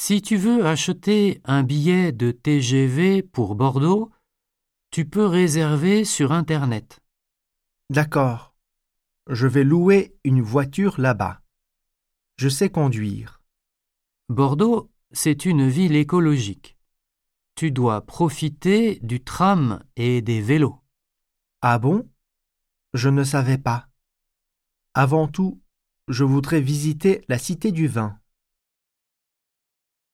Si tu veux acheter un billet de TGV pour Bordeaux, tu peux réserver sur Internet. D'accord. Je vais louer une voiture là-bas. Je sais conduire. Bordeaux, c'est une ville écologique. Tu dois profiter du tram et des vélos. Ah bon? Je ne savais pas. Avant tout, je voudrais visiter la Cité du Vin.